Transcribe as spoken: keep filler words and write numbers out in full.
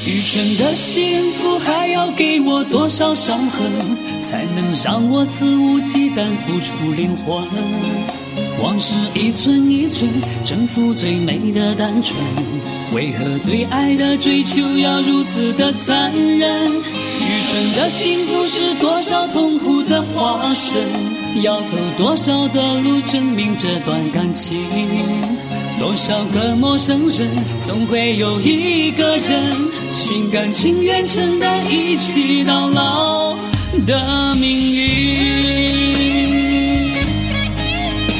愚蠢的幸福还要给我多少伤痕，才能让我肆无忌惮付出灵魂？往事一寸一寸，征服最美的单纯，为何对爱的追求要如此的残忍？愚蠢的幸福是多少痛苦的化身，要走多少的路证明这段感情？多少个陌生人，总会有一个人心甘情愿承担一起到老的命运。